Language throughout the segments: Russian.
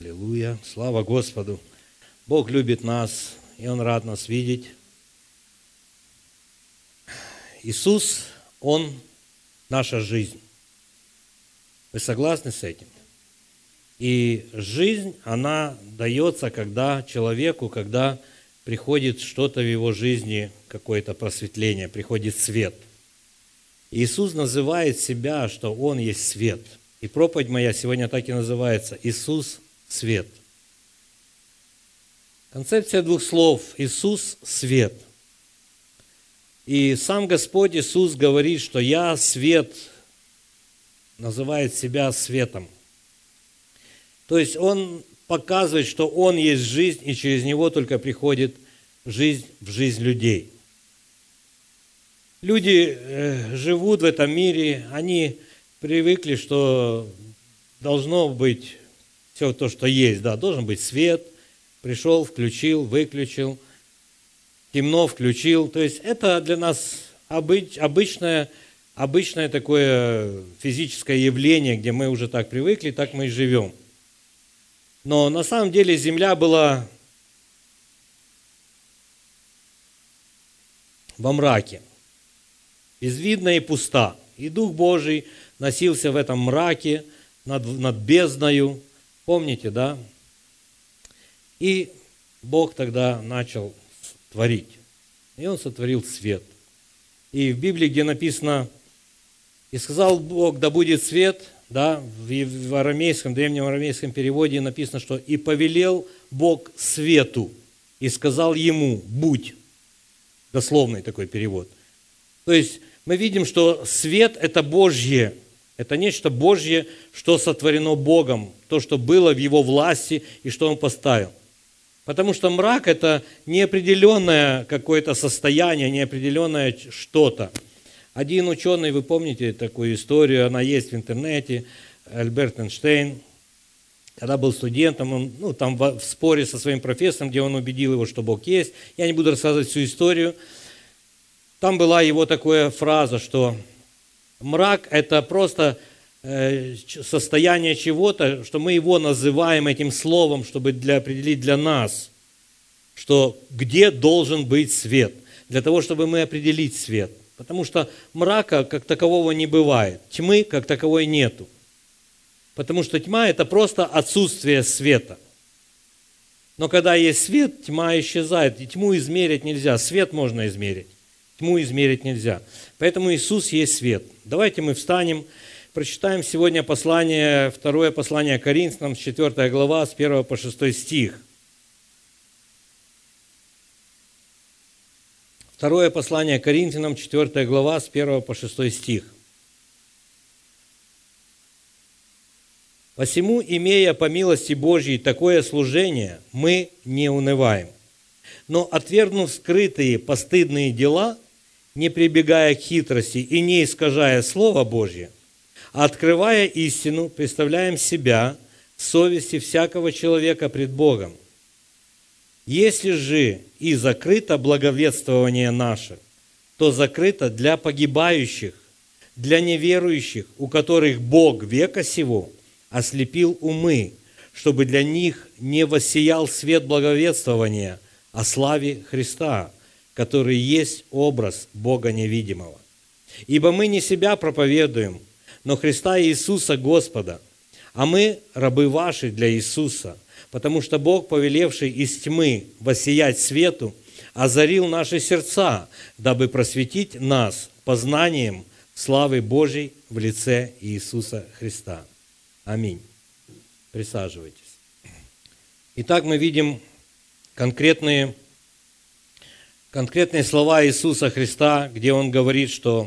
Аллилуйя! Слава Господу! Бог любит нас, и Он рад нас видеть. Иисус, Он наша жизнь. Вы согласны с этим? И жизнь, она дается человеку, когда приходит что-то в его жизни, какое-то просветление, приходит свет. Иисус называет себя, что Он есть свет. И проповедь моя сегодня так и называется: Иисус – свет. Концепция двух слов: Иисус – свет. И сам Господь Иисус говорит, что «Я свет», называет себя светом. То есть Он показывает, что Он есть жизнь, и через Него только приходит жизнь в жизнь людей. Люди живут в этом мире, они привыкли, что должно быть все то, что есть. Да, должен быть свет, пришел, включил, выключил, темно, включил. То есть это для нас обычное такое физическое явление, где мы уже так привыкли, так мы и живем. Но на самом деле земля была во мраке, безвидна и пуста. И Дух Божий носился в этом мраке над бездною. Помните, да? И Бог тогда начал творить. И Он сотворил свет. И в Библии, где написано: «И сказал Бог, да будет свет», да, в арамейском, древнем арамейском переводе написано, что «и повелел Бог свету, и сказал ему: будь». Дословный такой перевод. То есть мы видим, что свет – это Божье, это нечто Божье, что сотворено Богом, то, что было в Его власти и что Он поставил. Потому что мрак – это неопределенное какое-то состояние, неопределенное что-то. Один ученый, вы помните такую историю, она есть в интернете, Альберт Эйнштейн, когда был студентом, он там в споре со своим профессором, где он убедил его, что Бог есть. Я не буду рассказывать всю историю. Там была его такая фраза, что мрак – это просто состояние чего-то, что мы его называем этим словом, чтобы определить для нас, что где должен быть свет, для того, чтобы мы определить свет. Потому что мрака как такового не бывает, тьмы как таковой нету. Потому что тьма – это просто отсутствие света. Но когда есть свет, тьма исчезает, и тьму измерить нельзя, свет можно измерить. Тьму измерить нельзя. Поэтому Иисус есть свет. Давайте мы встанем, прочитаем сегодня второе послание Коринфянам, 4 глава, с 1 по 6 стих. Второе послание Коринфянам, 4 глава, с 1 по 6 стих. «Посему, имея по милости Божьей такое служение, мы не унываем. Но, отвергнув скрытые постыдные дела, не прибегая к хитрости и не искажая Слово Божье, а открывая истину, представляем себя в совести всякого человека пред Богом. Если же и закрыто благовествование наше, то закрыто для погибающих, для неверующих, у которых Бог века сего ослепил умы, чтобы для них не воссиял свет благовествования о славе Христа, который есть образ Бога невидимого. Ибо мы не себя проповедуем, но Христа Иисуса Господа, а мы рабы ваши для Иисуса, потому что Бог, повелевший из тьмы воссиять свету, озарил наши сердца, дабы просветить нас познанием славы Божьей в лице Иисуса Христа». Аминь. Присаживайтесь. Итак, мы видим конкретные слова Иисуса Христа, где Он говорит, что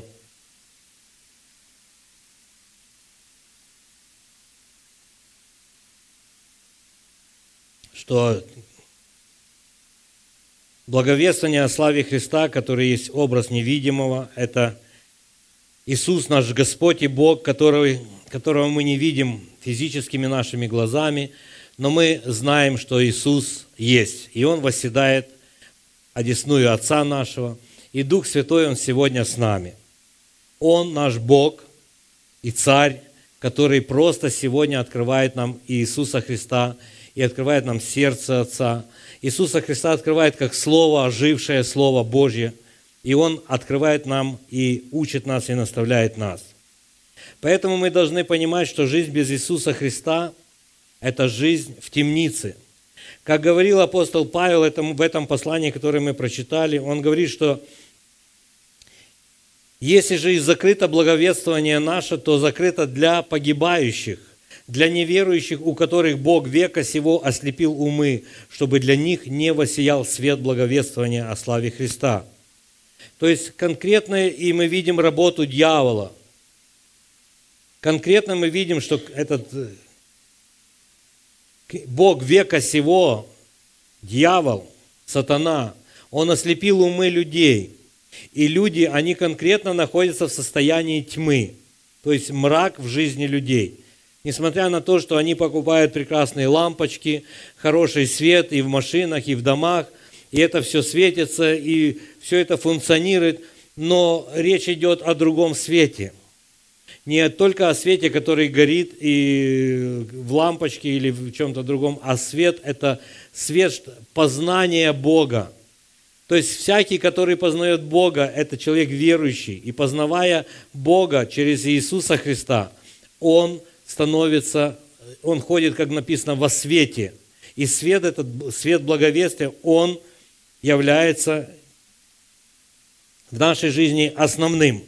благовествование о славе Христа, который есть образ невидимого, это Иисус наш Господь и Бог, которого мы не видим физическими нашими глазами, но мы знаем, что Иисус есть, и Он восседает одесную Отца нашего, и Дух Святой, Он сегодня с нами. Он наш Бог и Царь, который просто сегодня открывает нам Иисуса Христа и открывает нам сердце Отца. Иисуса Христа открывает как Слово, ожившее Слово Божье. И Он открывает нам и учит нас, и наставляет нас. Поэтому мы должны понимать, что жизнь без Иисуса Христа – это жизнь в темнице. Как говорил апостол Павел в этом послании, которое мы прочитали, он говорит, что если же и закрыто благовествование наше, то закрыто для погибающих, для неверующих, у которых Бог века сего ослепил умы, чтобы для них не воссиял свет благовествования о славе Христа. То есть конкретно и мы видим работу дьявола. Конкретно мы видим, что этот Бог века сего, дьявол, сатана, он ослепил умы людей. И люди, они конкретно находятся в состоянии тьмы, то есть мрак в жизни людей. Несмотря на то, что они покупают прекрасные лампочки, хороший свет и в машинах, и в домах, и это все светится, и все это функционирует, но речь идет о другом свете. Не только о свете, который горит и в лампочке или в чем-то другом, а свет – это свет познания Бога. То есть всякий, который познает Бога, это человек верующий. И познавая Бога через Иисуса Христа, он ходит, как написано, во свете. И свет, этот свет благовестия, он является в нашей жизни основным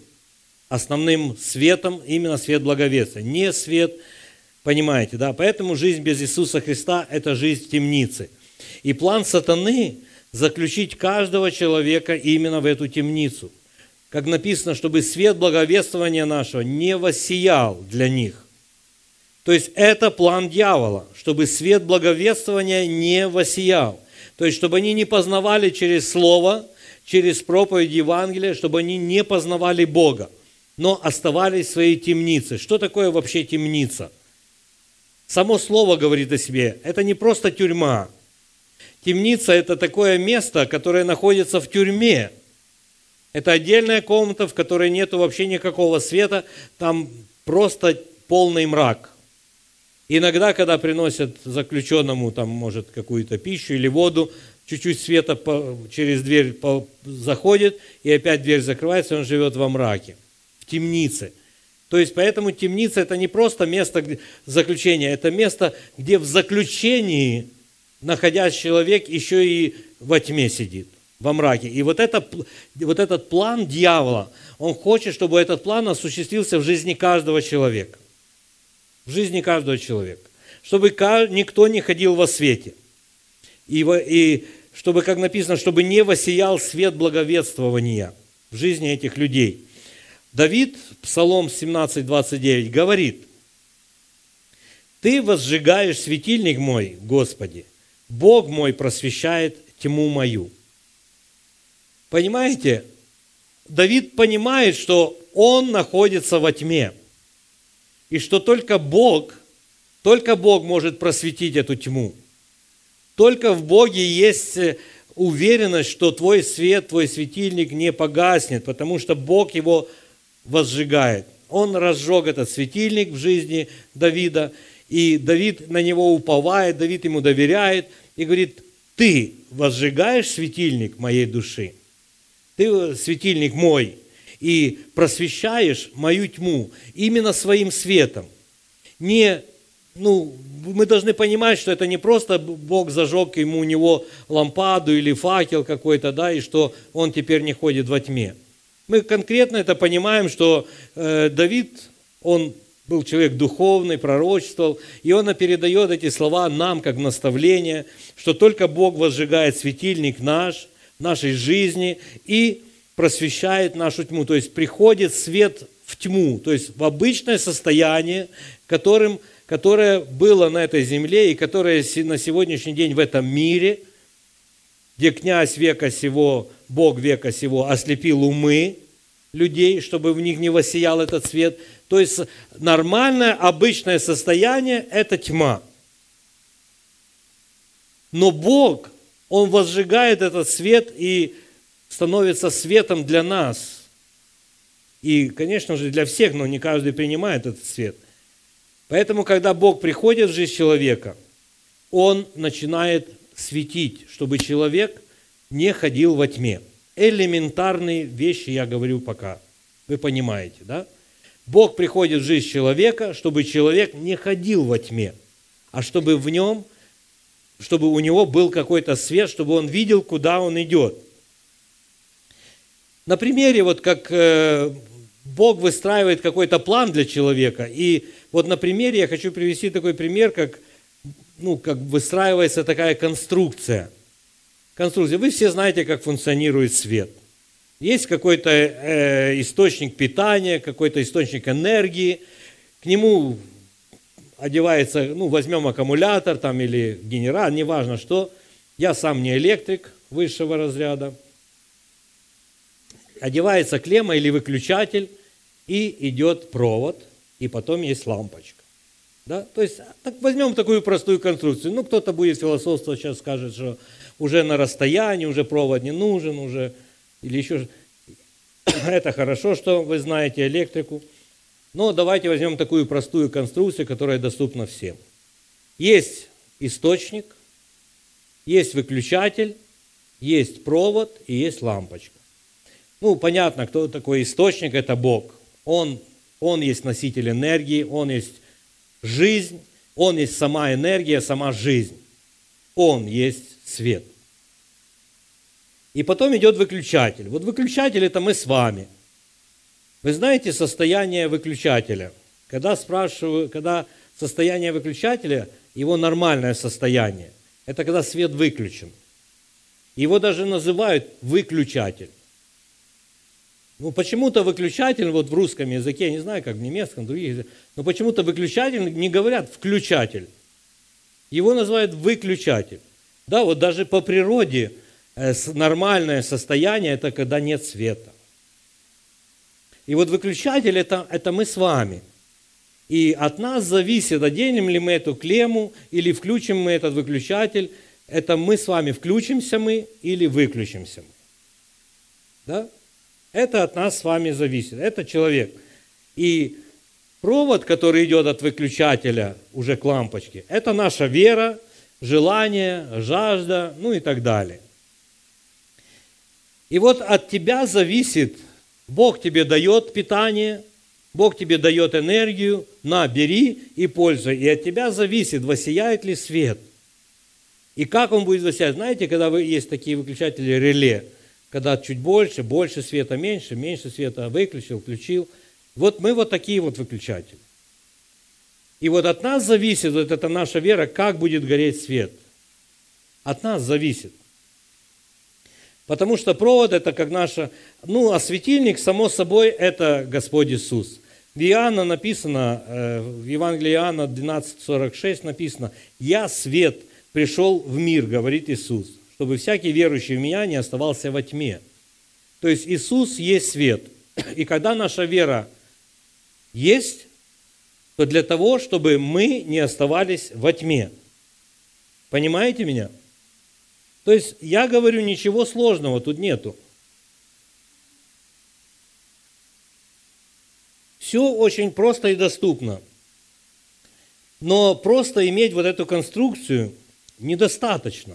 светом, именно свет благовестия. Не свет, понимаете, да? Поэтому жизнь без Иисуса Христа – это жизнь в темнице. И план сатаны – заключить каждого человека именно в эту темницу. Как написано, чтобы свет благовествования нашего не воссиял для них. То есть это план дьявола, чтобы свет благовествования не воссиял. То есть чтобы они не познавали через Слово, через проповедь Евангелия, чтобы они не познавали Бога, но оставались в своей темнице. Что такое вообще темница? Само Слово говорит о себе. Это не просто тюрьма. Темница – это такое место, которое находится в тюрьме. Это отдельная комната, в которой нет вообще никакого света, там просто полный мрак. Иногда, когда приносят заключенному, там, может, какую-то пищу или воду, чуть-чуть света через дверь заходит, и опять дверь закрывается, и он живет во мраке, в темнице. То есть, поэтому темница – это не просто место заключения, это место, где в заключении находясь человек еще и во тьме сидит, во мраке. И вот этот план дьявола, он хочет, чтобы этот план осуществился в жизни каждого человека. В жизни каждого человека. Чтобы никто не ходил во свете. И чтобы, как написано, чтобы не воссиял свет благовествования в жизни этих людей. Давид, Псалом 17:29, говорит: «Ты возжигаешь светильник мой, Господи, Бог мой просвещает тьму мою». Понимаете? Давид понимает, что он находится во тьме. И что только Бог может просветить эту тьму. Только в Боге есть уверенность, что твой свет, твой светильник не погаснет, потому что Бог его возжигает. Он разжег этот светильник в жизни Давида, и Давид на него уповает, Давид ему доверяет и говорит: ты возжигаешь светильник моей души, ты светильник мой, и просвещаешь мою тьму именно своим светом. Мы должны понимать, что это не просто Бог зажег у него лампаду или факел какой-то, да, и что он теперь не ходит во тьме. Мы конкретно это понимаем, что Давид, он был человек духовный, пророчествовал, и он передает эти слова нам как наставление, что только Бог возжигает светильник наш, в нашей жизни и просвещает нашу тьму. То есть приходит свет в тьму, то есть в обычное состояние, которое было на этой земле и которое на сегодняшний день в этом мире, где князь века сего, Бог века сего ослепил умы людей, чтобы в них не воссиял этот свет. То есть нормальное, обычное состояние – это тьма. Но Бог, Он возжигает этот свет и становится светом для нас. И, конечно же, для всех, но не каждый принимает этот свет. Поэтому, когда Бог приходит в жизнь человека, он начинает светить, чтобы человек не ходил во тьме. Элементарные вещи я говорю пока. Вы понимаете, да? Бог приходит в жизнь человека, чтобы человек не ходил во тьме, а чтобы в нем, чтобы у него был какой-то свет, чтобы он видел, куда он идет. На примере, вот как Бог выстраивает какой-то план для человека, и вот на примере я хочу привести такой пример, как выстраивается такая конструкция. Вы все знаете, как функционирует свет. Есть какой-то источник питания, какой-то источник энергии, к нему одевается, возьмем аккумулятор там, или генератор, неважно что. Я сам не электрик высшего разряда. Одевается клемма или выключатель, и идет провод, и потом есть лампочка. Да? То есть возьмем такую простую конструкцию. Кто-то будет философствовать, сейчас скажет, что уже на расстоянии, уже провод не нужен, уже или еще. Это хорошо, что вы знаете электрику. Но давайте возьмем такую простую конструкцию, которая доступна всем. Есть источник, есть выключатель, есть провод и есть лампочка. Понятно, кто такой источник, это Бог. Он есть носитель энергии, Он есть жизнь, Он есть сама энергия, сама жизнь. Он есть свет. И потом идет выключатель. Вот выключатель – это мы с вами. Вы знаете состояние выключателя? Когда состояние выключателя, его нормальное состояние, это когда свет выключен. Его даже называют выключатель. Почему-то выключатель, вот в русском языке, я не знаю, как в немецком, других языках, но почему-то выключатель не говорят включатель. Его называют выключатель. Да, вот даже по природе нормальное состояние – это когда нет света. И вот выключатель – это мы с вами. И от нас зависит, оденем ли мы эту клемму или включим мы этот выключатель. Это мы с вами, включимся мы или выключимся мы. Да? Это от нас с вами зависит. Это человек. И провод, который идет от выключателя уже к лампочке, это наша вера, желание, жажда, и так далее. И вот от тебя зависит, Бог тебе дает питание, Бог тебе дает энергию, на, бери и пользуй. И от тебя зависит, воссияет ли свет. И как он будет воссиять? Знаете, когда есть такие выключатели реле, когда чуть больше света, меньше света, выключил, включил. Вот мы вот такие вот выключатели. И вот от нас зависит, вот это наша вера, как будет гореть свет. От нас зависит. Потому что провод это как наша, а светильник, само собой, это Господь Иисус. В Иоанна написано, в Евангелии Иоанна 12:46 написано: «Я свет пришел в мир, говорит Иисус, чтобы всякий верующий в Меня не оставался во тьме». То есть Иисус есть свет. И когда наша вера есть, то для того, чтобы мы не оставались во тьме. Понимаете меня? То есть я говорю, ничего сложного тут нету. Все очень просто и доступно. Но просто иметь вот эту конструкцию недостаточно.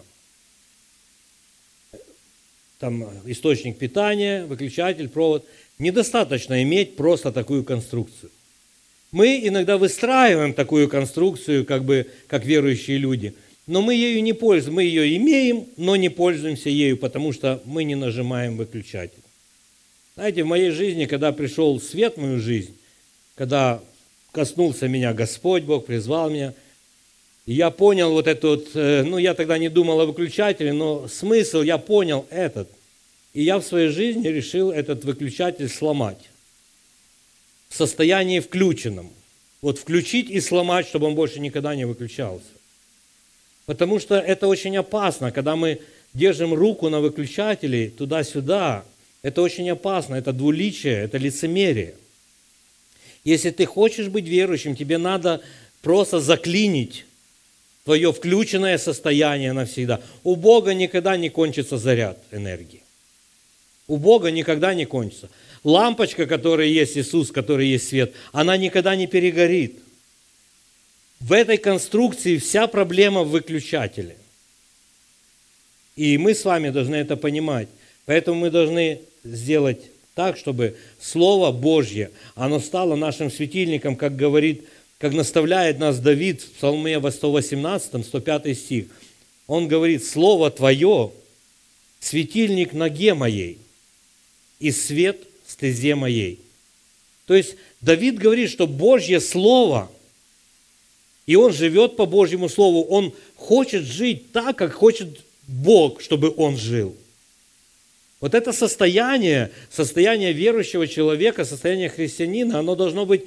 Там источник питания, выключатель, провод. Недостаточно иметь просто такую конструкцию. Мы иногда выстраиваем такую конструкцию, как верующие люди, но мы ею не пользуемся. Мы ее имеем, но не пользуемся ею, потому что мы не нажимаем выключатель. Знаете, в моей жизни, когда пришел свет в мою жизнь, когда коснулся меня Господь, Бог призвал меня, и я понял вот этот, я тогда не думал о выключателе, но смысл я понял этот. И я в своей жизни решил этот выключатель сломать. В состоянии включенном. Вот включить и сломать, чтобы он больше никогда не выключался. Потому что это очень опасно, когда мы держим руку на выключателе туда-сюда. Это очень опасно, это двуличие, это лицемерие. Если ты хочешь быть верующим, тебе надо просто заклинить твое включенное состояние навсегда. У Бога никогда не кончится заряд энергии. У Бога никогда не кончится. Лампочка, которая есть Иисус, который есть свет, она никогда не перегорит. в этой конструкции вся проблема в выключателе. И мы с вами должны это понимать. Поэтому мы должны сделать так, чтобы Слово Божье, оно стало нашим светильником, как говорит, как наставляет нас Давид в Псалме 118, 105 стих. Он говорит: «Слово Твое – светильник ноге моей и свет стезе моей». То есть Давид говорит, что Божье Слово, и он живет по Божьему Слову, он хочет жить так, как хочет Бог, чтобы он жил. Вот это состояние верующего человека, состояние христианина, оно должно быть.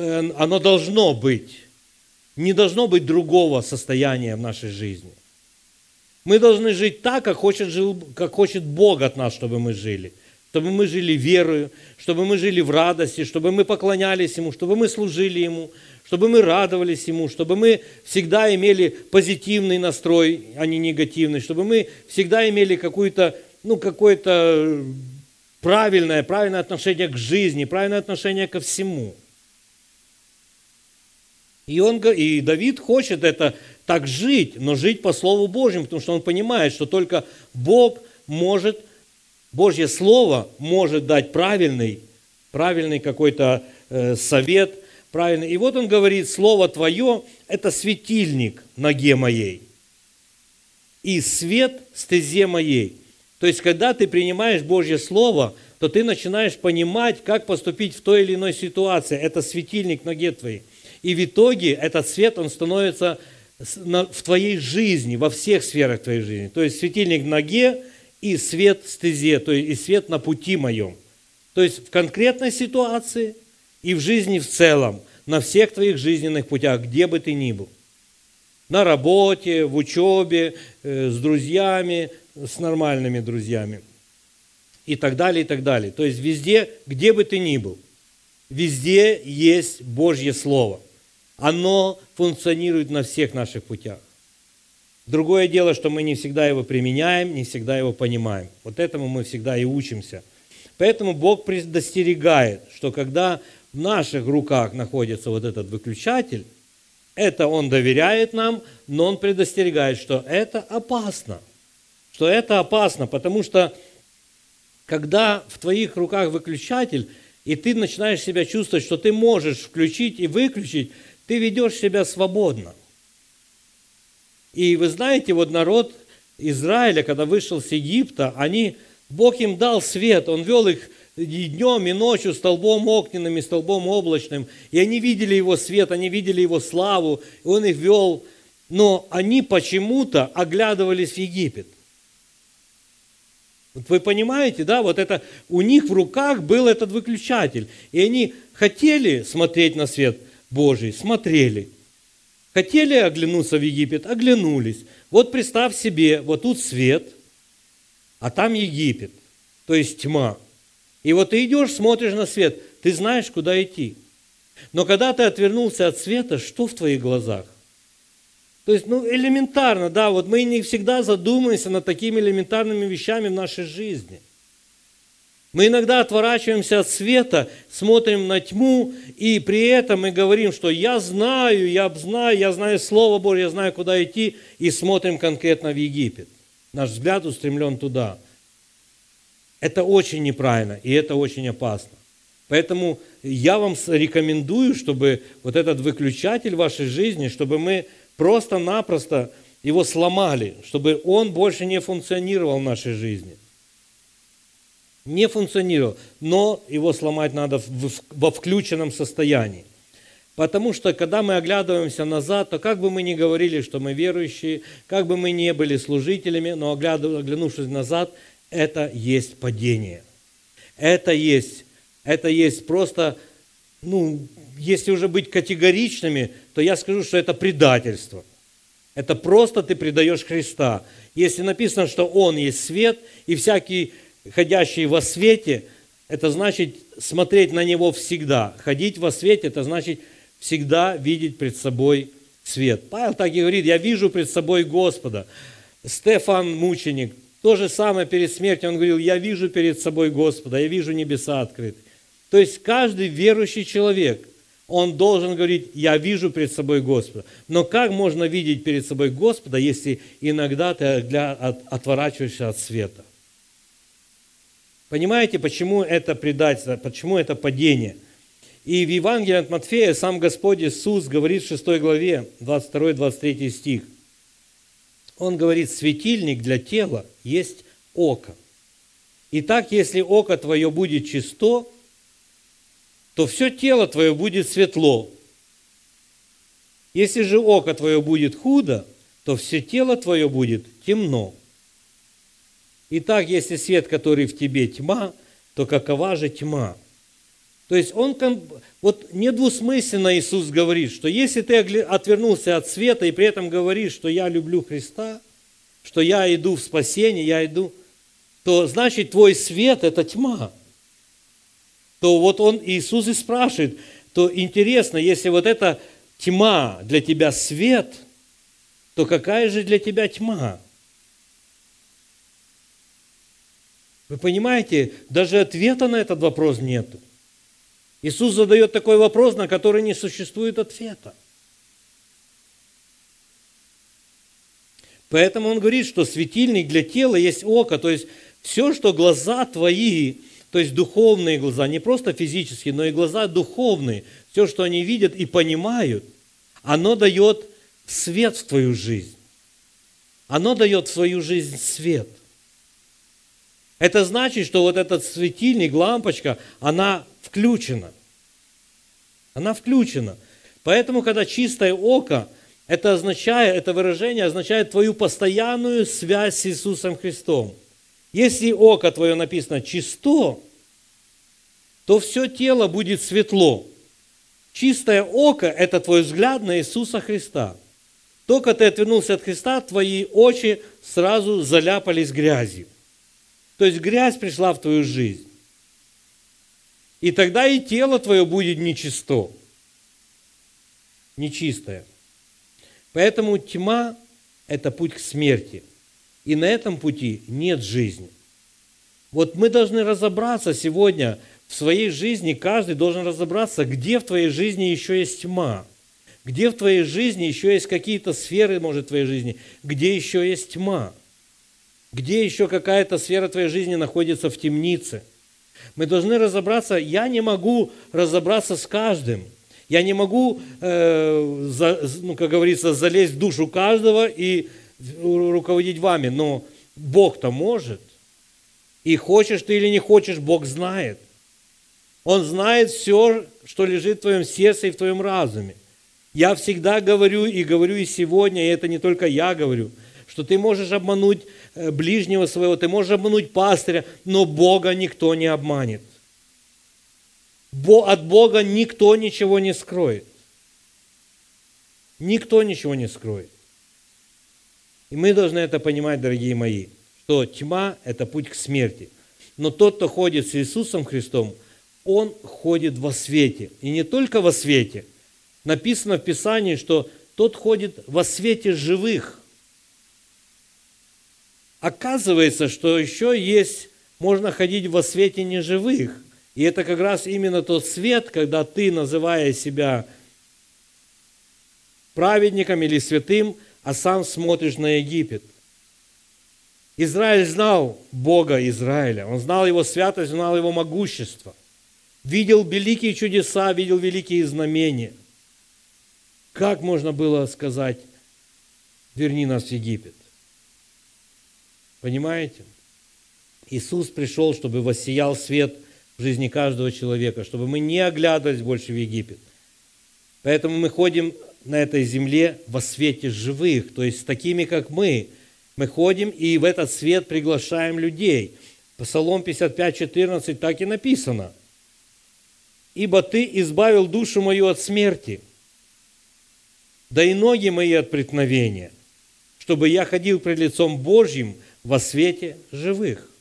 Не должно быть другого состояния в нашей жизни. Мы должны жить так, как хочет Бог от нас, чтобы мы жили. Чтобы мы жили верою, чтобы мы жили в радости, чтобы мы поклонялись Ему, чтобы мы служили Ему, чтобы мы радовались Ему, чтобы мы всегда имели позитивный настрой, а не негативный, чтобы мы всегда имели какое-то правильное отношение к жизни, правильное отношение ко всему. И Давид хочет это так жить, но жить по Слову Божьему, потому что он понимает, что только Божье Слово может дать правильный какой-то совет, правильный. И вот он говорит: «Слово Твое – это светильник ноге моей и свет стезе моей». То есть, когда ты принимаешь Божье Слово, то ты начинаешь понимать, как поступить в той или иной ситуации. Это светильник ноге твоей. И в итоге этот свет, он становится в твоей жизни, во всех сферах твоей жизни. То есть, светильник в ноге и свет в стезе, то есть и свет на пути моем. То есть в конкретной ситуации и в жизни в целом, на всех твоих жизненных путях, где бы ты ни был. На работе, в учебе, с друзьями, с нормальными друзьями. И так далее, и так далее. То есть везде, где бы ты ни был, везде есть Божье Слово. Оно функционирует на всех наших путях. Другое дело, что мы не всегда его применяем, не всегда его понимаем. Вот этому мы всегда и учимся. Поэтому Бог предостерегает, что когда в наших руках находится вот этот выключатель, это Он доверяет нам, но Он предостерегает, что это опасно. Что это опасно, потому что когда в твоих руках выключатель, и ты начинаешь себя чувствовать, что ты можешь включить и выключить, ты ведешь себя свободно. И вы знаете, вот народ Израиля, когда вышел с Египта, Бог им дал свет, Он вел их и днем, и ночью столбом огненным, и столбом облачным, и они видели Его свет, они видели Его славу, и Он их вел, но они почему-то оглядывались в Египет. Вот вы понимаете, да, вот это у них в руках был этот выключатель, и они хотели смотреть на свет Божий, смотрели. Хотели оглянуться в Египет, оглянулись. Вот представь себе, вот тут свет, а там Египет, то есть тьма. И вот ты идешь, смотришь на свет, ты знаешь, куда идти. Но когда ты отвернулся от света, что в твоих глазах? То есть, элементарно, да, вот мы не всегда задумываемся над такими элементарными вещами в нашей жизни. Мы иногда отворачиваемся от света, смотрим на тьму, и при этом мы говорим, что я знаю Слово Божье, я знаю, куда идти, и смотрим конкретно в Египет. Наш взгляд устремлен туда. Это очень неправильно, и это очень опасно. Поэтому я вам рекомендую, чтобы вот этот выключатель в вашей жизни, чтобы мы просто-напросто его сломали, чтобы он больше не функционировал в нашей жизни. Не функционировал, но его сломать надо во включенном состоянии. Потому что, когда мы оглядываемся назад, то как бы мы ни говорили, что мы верующие, как бы мы ни были служителями, но оглянувшись назад, это есть падение. Это есть просто, если уже быть категоричными, то я скажу, что это предательство. Это просто ты предаешь Христа. Если написано, что Он есть свет, и всякий ходящий во свете, это значит смотреть на Него всегда. Ходить во свете, это значит всегда видеть пред собой свет. Павел так и говорит: я вижу пред собой Господа. Стефан, мученик, то же самое перед смертью, он говорил: я вижу перед собой Господа, я вижу небеса открыты. То есть каждый верующий человек, он должен говорить: я вижу перед собой Господа. Но как можно видеть перед собой Господа, если иногда ты отворачиваешься от света? Понимаете, почему это предательство, почему это падение? И в Евангелии от Матфея сам Господь Иисус говорит в 6 главе, 22-23 стих. Он говорит: светильник для тела есть око. Итак, если око твое будет чисто, то все тело твое будет светло. Если же око твое будет худо, то все тело твое будет темно. Итак, если свет, который в тебе, тьма, то какова же тьма? То есть вот недвусмысленно Иисус говорит, что если ты отвернулся от света и при этом говоришь, что я люблю Христа, что я иду в спасение, то значит твой свет – это тьма. То вот Иисус и спрашивает, то интересно, если вот эта тьма для тебя свет, то какая же для тебя тьма? Вы понимаете, даже ответа на этот вопрос нету. Иисус задает такой вопрос, на который не существует ответа. Поэтому Он говорит, что светильник для тела есть око, то есть все, что глаза твои, то есть духовные глаза, не просто физические, но и глаза духовные, все, что они видят и понимают, оно дает свет в твою жизнь. Оно дает в свою жизнь свет. Это значит, что вот этот светильник, лампочка, она включена. Она включена. Поэтому, когда чистое око, это выражение означает твою постоянную связь с Иисусом Христом. Если око твое написано чисто, то все тело будет светло. Чистое око – это твой взгляд на Иисуса Христа. Только ты отвернулся от Христа, твои очи сразу заляпались грязью. То есть грязь пришла в твою жизнь. И тогда и тело твое будет нечисто, нечистое. Поэтому тьма – это путь к смерти. И на этом пути нет жизни. Вот мы должны разобраться сегодня в своей жизни, каждый должен разобраться, где в твоей жизни еще есть тьма, где в твоей жизни еще есть какие-то сферы, может, твоей жизни, где еще есть тьма, где еще какая-то сфера твоей жизни находится в темнице. Мы должны разобраться, я не могу разобраться с каждым. Я не могу, как говорится, залезть в душу каждого и руководить вами, но Бог-то может. И хочешь ты или не хочешь, Бог знает. Он знает все, что лежит в твоем сердце и в твоем разуме. Я всегда говорю и сегодня, и это не только я говорю, что ты можешь обмануть ближнего своего, ты можешь обмануть пастыря, но Бога никто не обманет. От Бога никто ничего не скроет. Никто ничего не скроет. И мы должны это понимать, дорогие мои, что тьма – это путь к смерти. Но тот, кто ходит с Иисусом Христом, он ходит во свете. И не только во свете. Написано в Писании, что тот ходит во свете живых. Оказывается, что еще можно ходить во свете неживых. И это как раз именно тот свет, когда ты, называя себя праведником или святым, а сам смотришь на Египет. Израиль знал Бога Израиля, он знал Его святость, знал Его могущество, видел великие чудеса, видел великие знамения. Как можно было сказать: верни нас в Египет? Понимаете? Иисус пришел, чтобы воссиял свет в жизни каждого человека, чтобы мы не оглядывались больше в Египет. Поэтому мы ходим на этой земле во свете живых, то есть с такими, как мы. Мы ходим и в этот свет приглашаем людей. Псалом 55:14 так и написано: «Ибо Ты избавил душу мою от смерти, да и ноги мои от преткновения, чтобы я ходил пред лицом Божьим во свете живых».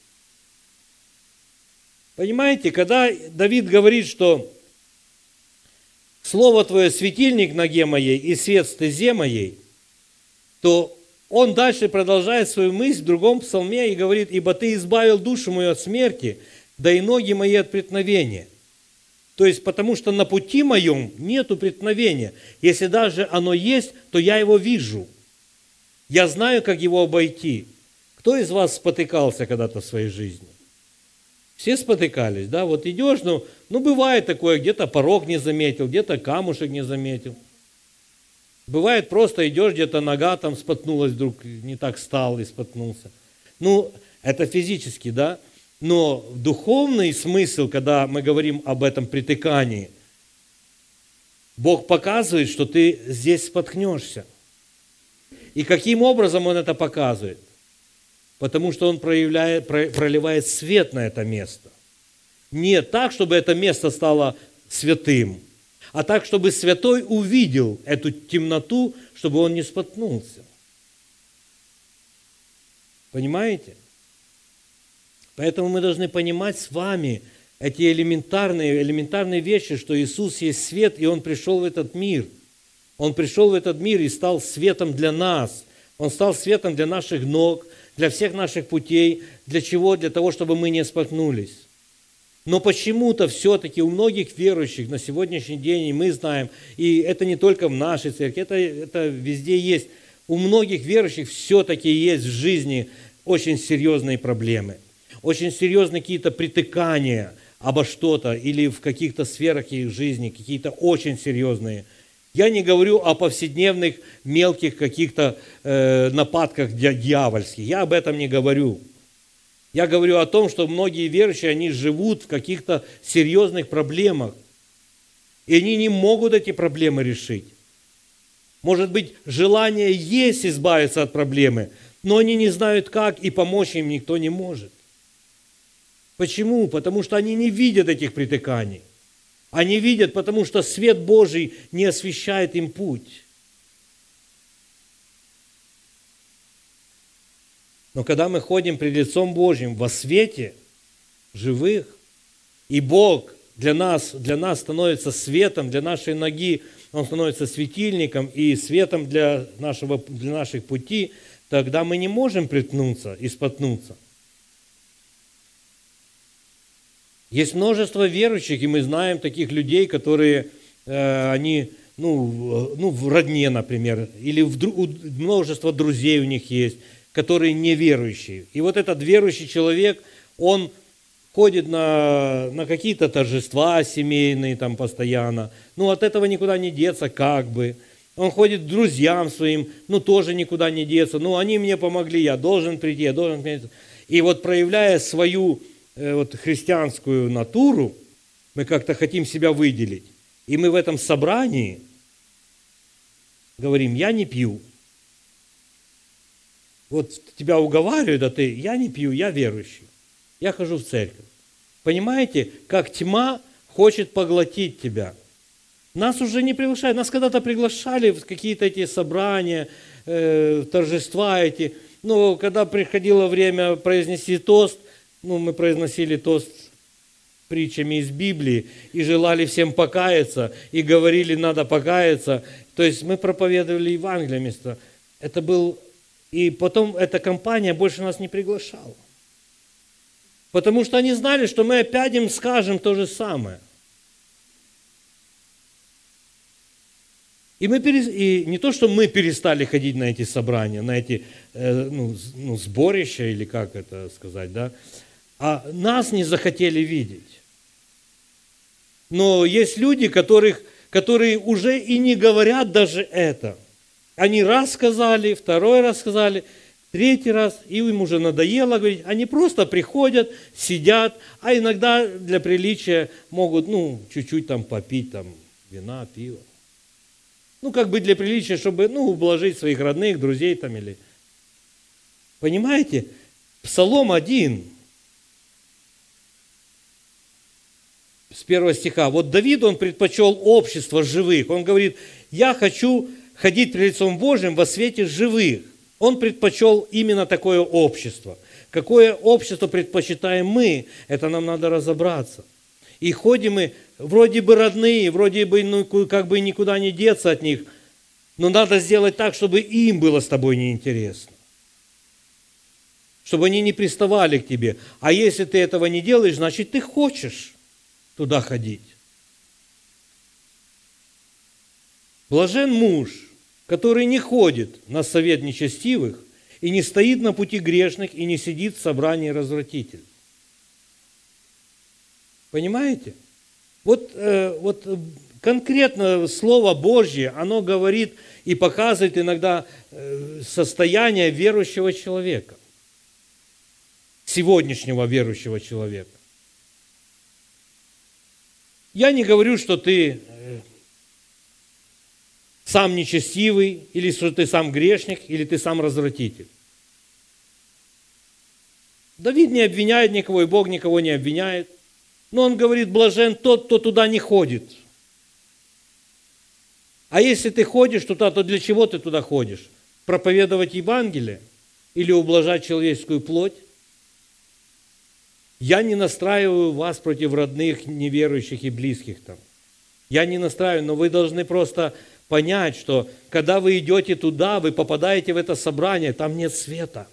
Понимаете, когда Давид говорит, что «Слово Твое светильник ноге моей и свет в стезе моей», то он дальше продолжает свою мысль в другом псалме и говорит: «Ибо Ты избавил душу мою от смерти, да и ноги мои от преткновения». То есть, потому что на пути моем нету преткновения. Если даже оно есть, то я его вижу. Я знаю, как его обойти. Кто из вас спотыкался когда-то в своей жизни? Все спотыкались, да? Вот идешь, ну бывает такое, где-то порог не заметил, где-то камушек не заметил. Бывает, просто идешь, где-то нога там споткнулась вдруг, не так встал и споткнулся. Ну, это физически, да? Но духовный смысл, когда мы говорим об этом притыкании, Бог показывает, что ты здесь споткнешься. И каким образом Он это показывает? Потому что Он проливает свет на это место. Не так, чтобы это место стало святым, а так, чтобы святой увидел эту темноту, чтобы он не споткнулся. Понимаете? Поэтому мы должны понимать с вами эти элементарные вещи, что Иисус есть свет, и Он пришел в этот мир. Он пришел в этот мир и стал светом для нас. Он стал светом для наших ног, для всех наших путей. Для чего? Для того, чтобы мы не споткнулись. Но почему-то все-таки у многих верующих на сегодняшний день, и мы знаем, и это не только в нашей церкви, это везде есть, у многих верующих все-таки есть в жизни очень серьезные проблемы, очень серьезные какие-то притыкания обо что-то или в каких-то сферах их жизни, какие-то очень серьезные. Я не говорю о повседневных мелких каких-то нападках дьявольских, я об этом не говорю. Я говорю о том, что многие верующие, они живут в каких-то серьезных проблемах, и они не могут эти проблемы решить. Может быть, желание есть избавиться от проблемы, но они не знают как, и помочь им никто не может. Почему? Потому что они не видят этих притыканий. Они видят, потому что свет Божий не освещает им путь. Но когда мы ходим пред лицом Божьим во свете живых, и Бог для нас становится светом, для нашей ноги Он становится светильником и светом для наших путей, тогда мы не можем приткнуться и споткнуться. Есть множество верующих, и мы знаем таких людей, которые, они, в родне, например, или множество друзей у них есть, которые неверующие. И вот этот верующий человек, он ходит на какие-то торжества семейные там постоянно, от этого никуда не деться как бы. Он ходит к друзьям своим, тоже никуда не деться. Они мне помогли, я должен прийти, я должен прийти. И вот проявляя свою христианскую натуру, мы как-то хотим себя выделить. И мы в этом собрании говорим, я не пью. Вот тебя уговаривают, я не пью, я верующий. Я хожу в церковь. Понимаете, как тьма хочет поглотить тебя. Нас уже не приглашают. Нас когда-то приглашали в какие-то эти собрания, торжества эти. Но когда приходило время произнести тост, мы произносили тост притчами из Библии и желали всем покаяться, и говорили, надо покаяться. То есть мы проповедовали Евангелие вместо. Это был... И потом эта компания больше нас не приглашала. Потому что они знали, что мы опять им скажем то же самое. И не то, что мы перестали ходить на эти собрания, на эти сборища, или как это сказать, да, а нас не захотели видеть. Но есть люди, которые уже и не говорят даже это. Они раз сказали, второй раз сказали, третий раз, и им уже надоело говорить. Они просто приходят, сидят, а иногда для приличия могут, чуть-чуть там попить там вина, пива. Как бы для приличия, чтобы, ублажить своих родных, друзей там или... Понимаете? Псалом 1, с 1 стиха. Вот Давид, он предпочел общество живых. Он говорит, я хочу ходить пред лицом Божьим во свете живых. Он предпочел именно такое общество. Какое общество предпочитаем мы, это нам надо разобраться. И ходим мы, вроде бы родные, вроде бы как бы никуда не деться от них, но надо сделать так, чтобы им было с тобой неинтересно. Чтобы они не приставали к тебе. А если ты этого не делаешь, значит ты хочешь туда ходить. Блажен муж, который не ходит на совет нечестивых, и не стоит на пути грешных, и не сидит в собрании развратителей. Понимаете? Вот конкретно Слово Божье, оно говорит и показывает иногда состояние верующего человека, сегодняшнего верующего человека. Я не говорю, что ты сам нечестивый, или что ты сам грешник, или ты сам развратитель. Давид не обвиняет никого, и Бог никого не обвиняет. Но он говорит, блажен тот, кто туда не ходит. А если ты ходишь туда, то для чего ты туда ходишь? Проповедовать Евангелие или ублажать человеческую плоть? Я не настраиваю вас против родных, неверующих и близких там. Я не настраиваю, но вы должны просто понять, что когда вы идете туда, вы попадаете в это собрание, там нет света.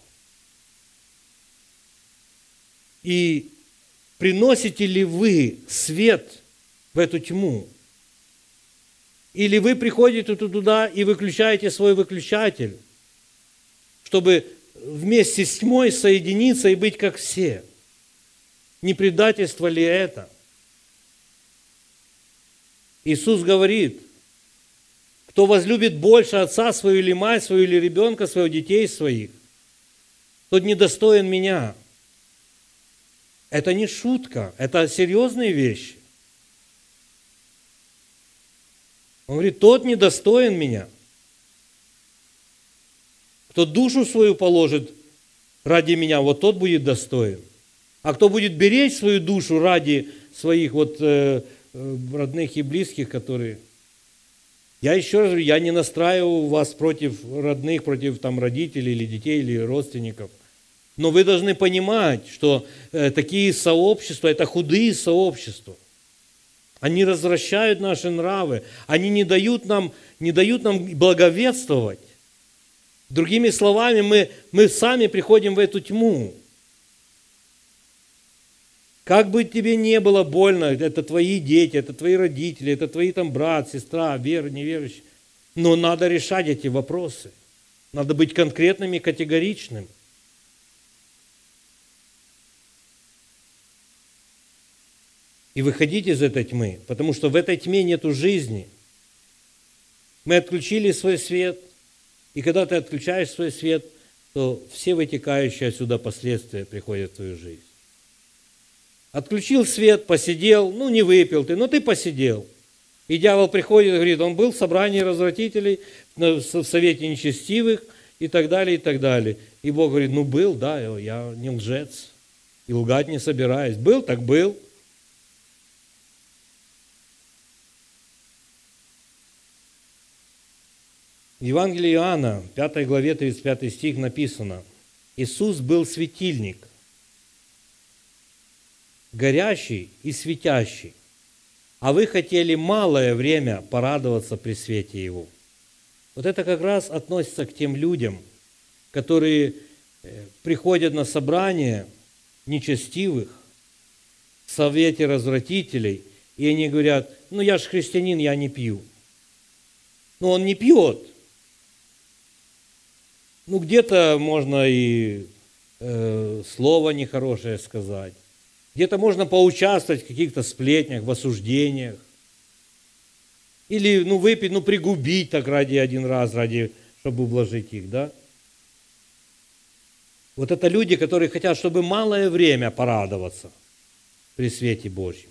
И приносите ли вы свет в эту тьму? Или вы приходите туда и выключаете свой выключатель, чтобы вместе с тьмой соединиться и быть как все? Не предательство ли это? Иисус говорит, кто возлюбит больше отца свою или мать свою, или ребенка своего, детей своих, тот недостоин меня. Это не шутка, это серьезные вещи. Он говорит, тот недостоин меня. Кто душу свою положит ради меня, вот тот будет достоин. А кто будет беречь свою душу ради своих родных и близких, которые... Я еще раз говорю, я не настраиваю вас против родных, против родителей или детей, или родственников. Но вы должны понимать, что такие сообщества, это худые сообщества. Они развращают наши нравы, они не дают нам благовествовать. Другими словами, мы сами приходим в эту тьму. Как бы тебе не было больно, это твои дети, это твои родители, это твои брат, сестра, неверующие. Но надо решать эти вопросы. Надо быть конкретным и категоричным. И выходить из этой тьмы, потому что в этой тьме нету жизни. Мы отключили свой свет, и когда ты отключаешь свой свет, то все вытекающие отсюда последствия приходят в твою жизнь. Отключил свет, посидел, не выпил ты, но ты посидел. И дьявол приходит и говорит, он был в собрании развратителей, в совете нечестивых и так далее, и так далее. И Бог говорит, был, да, я не лжец, и лгать не собираюсь. Был, так был. В Евангелии Иоанна, 5 главе, 35 стих написано, Иисус был светильник, горящий и светящий, а вы хотели малое время порадоваться при свете Его. Вот это как раз относится к тем людям, которые приходят на собрание нечестивых, в совете развратителей, и они говорят, я же христианин, я не пью. Но он не пьет. Где-то можно и слово нехорошее сказать. Где-то можно поучаствовать в каких-то сплетнях, в осуждениях. Или, выпить, пригубить так один раз, чтобы ублажить их, да? Вот это люди, которые хотят, чтобы малое время порадоваться при свете Божьем.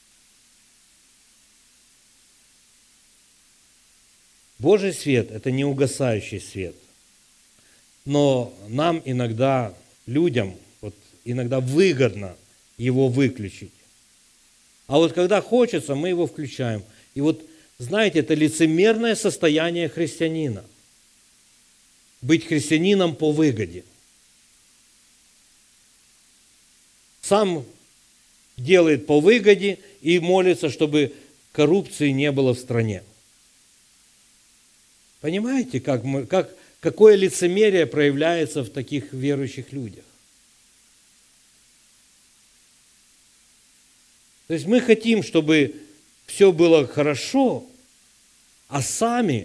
Божий свет – это неугасающий свет. Но нам иногда, людям, иногда выгодно его выключить. А вот когда хочется, мы его включаем. И знаете, это лицемерное состояние христианина. Быть христианином по выгоде. Сам делает по выгоде и молится, чтобы коррупции не было в стране. Понимаете, какое лицемерие проявляется в таких верующих людях? То есть мы хотим, чтобы все было хорошо, а сами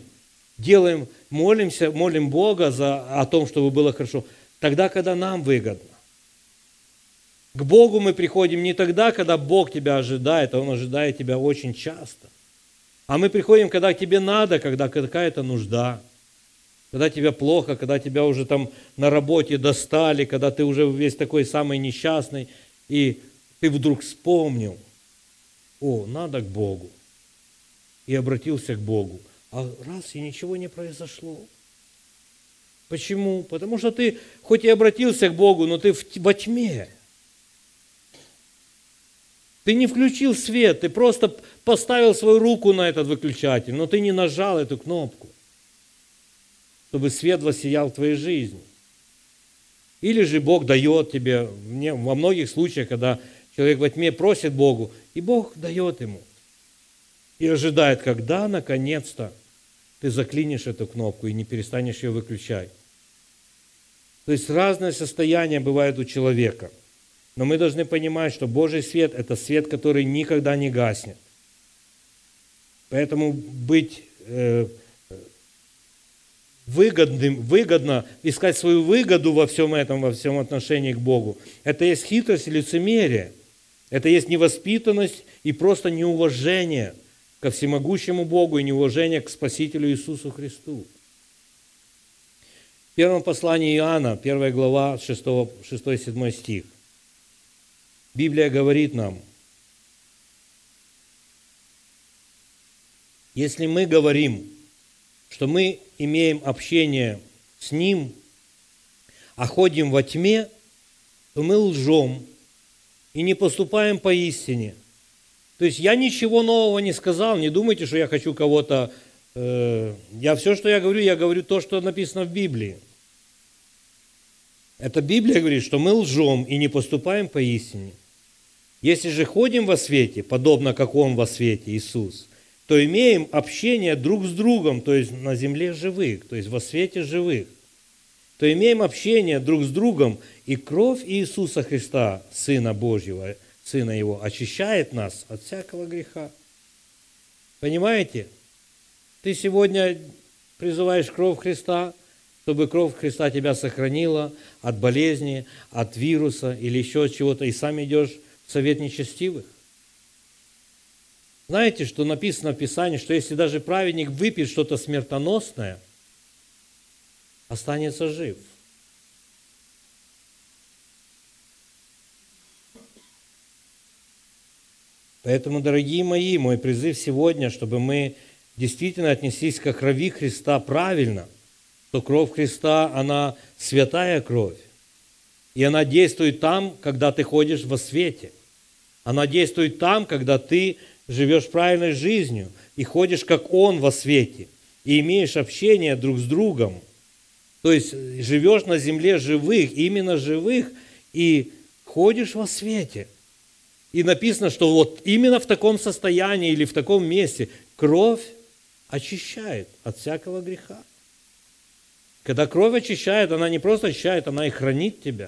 молим Бога о том, чтобы было хорошо, тогда, когда нам выгодно. К Богу мы приходим не тогда, когда Бог тебя ожидает, а Он ожидает тебя очень часто. А мы приходим, когда тебе надо, когда какая-то нужда, когда тебе плохо, когда тебя уже там на работе достали, когда ты уже весь такой самый несчастный, и ты вдруг вспомнил, надо к Богу, и обратился к Богу. А раз, и ничего не произошло. Почему? Потому что ты хоть и обратился к Богу, но ты во тьме. Ты не включил свет, ты просто поставил свою руку на этот выключатель, но ты не нажал эту кнопку, чтобы свет воссиял в твоей жизни. Или же Бог дает тебе, во многих случаях, когда человек во тьме просит Богу, и Бог дает ему. И ожидает, когда наконец-то ты заклинишь эту кнопку и не перестанешь ее выключать. То есть разные состояния бывают у человека. Но мы должны понимать, что Божий свет – это свет, который никогда не гаснет. Поэтому быть выгодно искать свою выгоду во всем этом, во всем отношении к Богу. Это есть хитрость и лицемерие. Это есть невоспитанность и просто неуважение ко всемогущему Богу и неуважение к Спасителю Иисусу Христу. В первом послании Иоанна, 1 глава, 6-7 стих. Библия говорит нам, если мы говорим, что мы имеем общение с Ним, а ходим во тьме, то мы лжем и не поступаем по истине. То есть я ничего нового не сказал, не думайте, что я хочу кого-то... Я все, что я говорю то, что написано в Библии. Это Библия говорит, что мы лжем и не поступаем по истине. Если же ходим во свете, подобно как Он во свете, Иисус, то имеем общение друг с другом, то есть на земле живых, то есть во свете живых, то имеем общение друг с другом, и кровь Иисуса Христа, Сына Божьего, Сына Его, очищает нас от всякого греха. Понимаете? Ты сегодня призываешь кровь Христа, чтобы кровь Христа тебя сохранила от болезни, от вируса или еще чего-то, и сам идешь в совет нечестивых. Знаете, что написано в Писании, что если даже праведник выпьет что-то смертоносное, останется жив. Поэтому, дорогие мои, мой призыв сегодня, чтобы мы действительно отнеслись к крови Христа правильно, что кровь Христа, она святая кровь, и она действует там, когда ты ходишь во свете. Она действует там, когда ты живешь правильной жизнью и ходишь, как Он во свете, и имеешь общение друг с другом. То есть живешь на земле живых, именно живых, и ходишь во свете. И написано, что вот именно в таком состоянии или в таком месте кровь очищает от всякого греха. Когда кровь очищает, она не просто очищает, она и хранит тебя.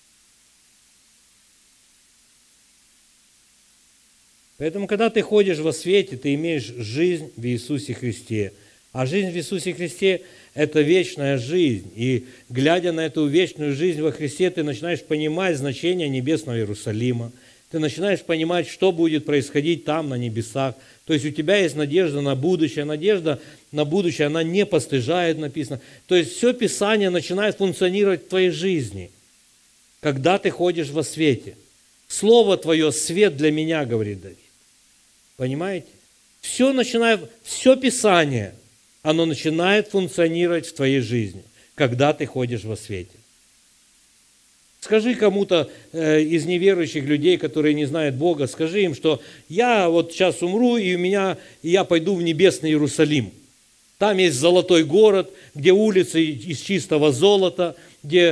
Поэтому, когда ты ходишь во свете, ты имеешь жизнь в Иисусе Христе. А жизнь в Иисусе Христе – это вечная жизнь. И глядя на эту вечную жизнь во Христе, ты начинаешь понимать значение небесного Иерусалима. Ты начинаешь понимать, что будет происходить там, на небесах. То есть у тебя есть надежда на будущее. Надежда на будущее, она не постыжает, написано. То есть все Писание начинает функционировать в твоей жизни, когда ты ходишь во свете. Слово Твое – свет для меня, говорит Давид. Понимаете? Все Писание, оно начинает функционировать в твоей жизни, когда ты ходишь во свете. Скажи кому-то из неверующих людей, которые не знают Бога, скажи им, что я вот сейчас умру, и я пойду в небесный Иерусалим. Там есть золотой город, где улицы из чистого золота, где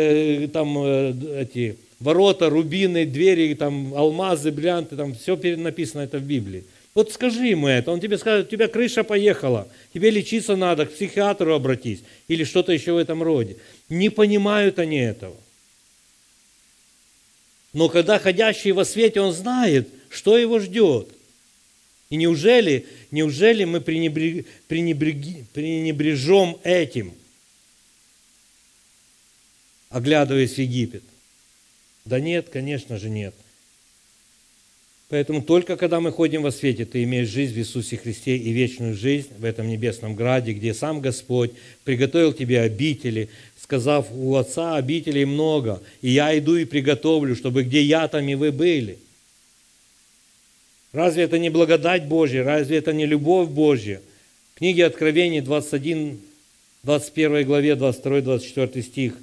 эти ворота, рубины, двери, там алмазы, бриллианты, там все написано это в Библии. Вот скажи ему это, он тебе скажет, у тебя крыша поехала, тебе лечиться надо, к психиатру обратись, или что-то еще в этом роде. Не понимают они этого. Но когда ходящий во свете, он знает, что его ждет. И неужели мы пренебрежем этим, оглядываясь в Египет? Да нет, конечно же нет. Поэтому только когда мы ходим во свете, ты имеешь жизнь в Иисусе Христе и вечную жизнь в этом небесном граде, где сам Господь приготовил тебе обители, сказав, у Отца обителей много, и я иду и приготовлю, чтобы где я, там и вы были. Разве это не благодать Божья? Разве это не любовь Божья? В книге Откровений 21 главе, 22-24 стих.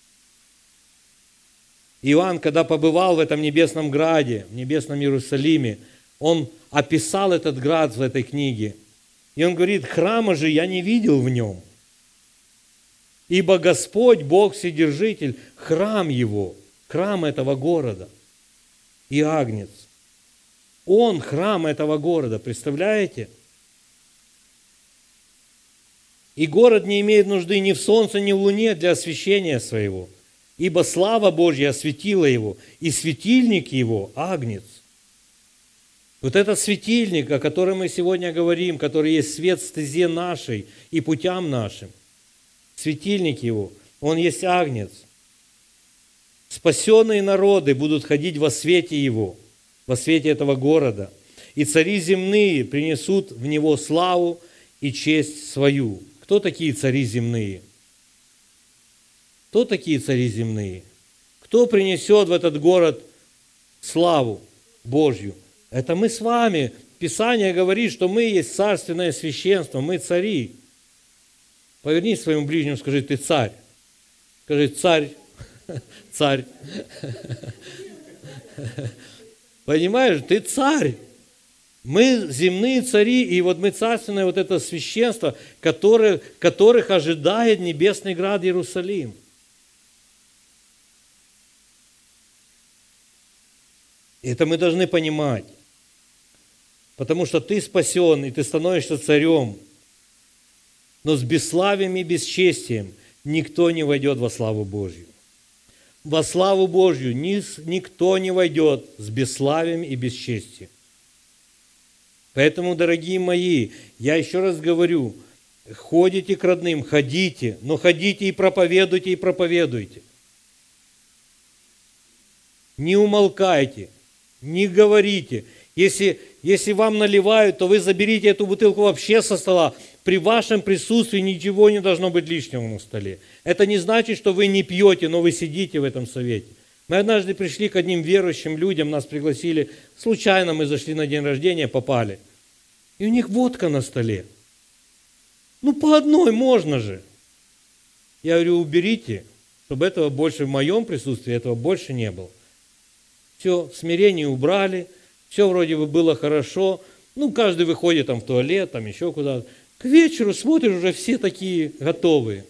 Иоанн, когда побывал в этом небесном граде, в небесном Иерусалиме, он описал этот град в этой книге. И он говорит, храма же я не видел в нем. Ибо Господь, Бог Вседержитель, храм Его, храм этого города. И Агнец. Он храм этого города, представляете? И город не имеет нужды ни в солнце, ни в луне для освещения своего. Ибо слава Божья осветила его, и светильник его – Агнец. Вот этот светильник, о котором мы сегодня говорим, который есть свет стезе нашей и путям нашим, светильник его, он есть Агнец. Спасенные народы будут ходить во свете его, во свете этого города, и цари земные принесут в него славу и честь свою. Кто такие цари земные? Кто такие цари земные? Кто принесет в этот город славу Божью? Это мы с вами. Писание говорит, что мы есть царственное священство, мы цари. Повернись своему ближнему, скажи, ты царь. Скажи, царь, царь. Понимаешь, ты царь. Мы земные цари, и вот мы царственное вот это священство, которых ожидает небесный град Иерусалим. Это мы должны понимать. Потому что ты спасен, и ты становишься царем. Но с бесславием и бесчестием никто не войдет во славу Божью. Во славу Божью никто не войдет с бесславием и бесчестием. Поэтому, дорогие мои, я еще раз говорю, ходите к родным, ходите, но ходите и проповедуйте, и проповедуйте. Не умолкайте, не говорите. Если вам наливают, то вы заберите эту бутылку вообще со стола. При вашем присутствии ничего не должно быть лишнего на столе. Это не значит, что вы не пьете, но вы сидите в этом совете. Мы однажды пришли к одним верующим людям, нас пригласили, случайно мы зашли на день рождения, попали. И у них водка на столе. Ну, по одной можно же. Я говорю, уберите, чтобы этого больше в моем присутствии, этого больше не было. Все, смирение убрали, все вроде бы было хорошо. Ну, каждый выходит там в туалет, там еще куда-то. К вечеру смотришь, уже все такие готовые.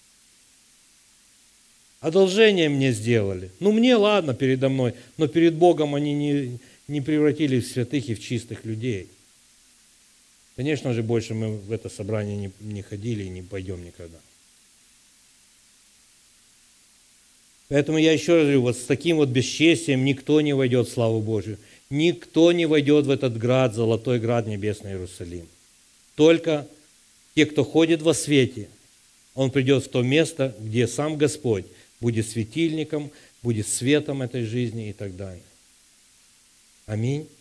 Одолжение мне сделали. Ну, мне ладно передо мной, но перед Богом они не превратились в святых и в чистых людей. Конечно же, больше мы в это собрание не ходили и не пойдем никогда. Поэтому я еще раз говорю, вот с таким вот бесчестием никто не войдет в славу Божию. Никто не войдет в этот град, золотой град, небесный Иерусалим. Только те, кто ходит во свете, он придет в то место, где сам Господь будет светильником, будет светом этой жизни и так далее. Аминь.